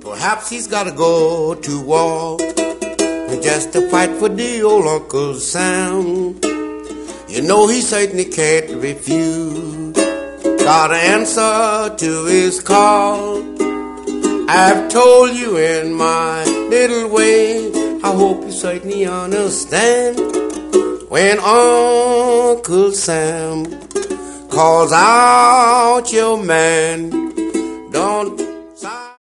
Perhaps he's gotta go to war just to fight for the old Uncle Sam. You know he certainly can't refuse. Gotta answer to his call. I've told you in my little way. I hope you certainly understand. When Uncle Sam calls out your man, don't